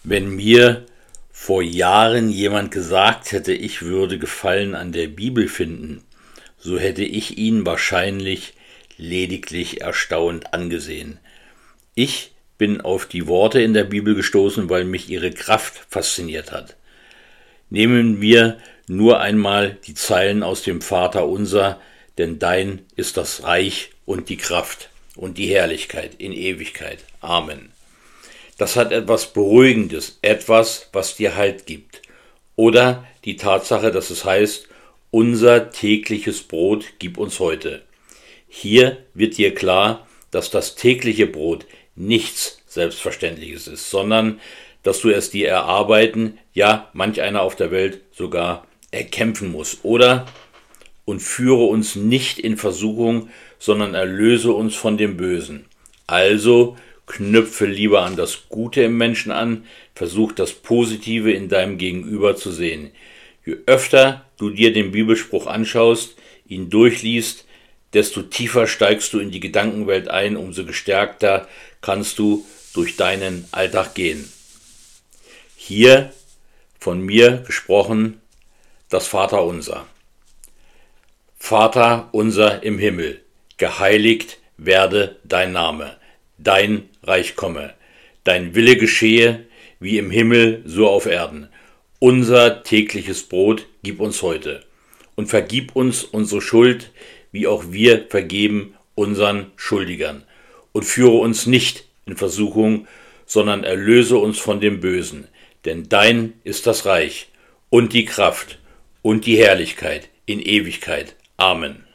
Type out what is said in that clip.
Wenn mir vor Jahren jemand gesagt hätte, ich würde Gefallen an der Bibel finden, so hätte ich ihn wahrscheinlich lediglich erstaunt angesehen. Ich bin auf die Worte in der Bibel gestoßen, weil mich ihre Kraft fasziniert hat. Nehmen wir nur einmal die Zeilen aus dem Vaterunser, denn dein ist das Reich und die Kraft und die Herrlichkeit in Ewigkeit. Amen. Das hat etwas Beruhigendes, etwas, was dir Halt gibt. Oder die Tatsache, dass es heißt, unser tägliches Brot gib uns heute. Hier wird dir klar, dass das tägliche Brot nichts Selbstverständliches ist, sondern dass du es dir erarbeiten, ja, manch einer auf der Welt sogar erkämpfen muss. Oder und führe uns nicht in Versuchung, sondern erlöse uns von dem Bösen. Also knüpfe lieber an das Gute im Menschen an, versuch das Positive in deinem Gegenüber zu sehen. Je öfter du dir den Bibelspruch anschaust, ihn durchliest, desto tiefer steigst du in die Gedankenwelt ein, umso gestärkter kannst du durch deinen Alltag gehen. Hier von mir gesprochen das Vaterunser. Vater unser im Himmel, geheiligt werde dein Name, dein Reich komme, dein Wille geschehe, wie im Himmel, so auf Erden. Unser tägliches Brot gib uns heute und vergib uns unsere Schuld, wie auch wir vergeben unseren Schuldigern. Und führe uns nicht in Versuchung, sondern erlöse uns von dem Bösen. Denn dein ist das Reich und die Kraft und die Herrlichkeit in Ewigkeit. Amen.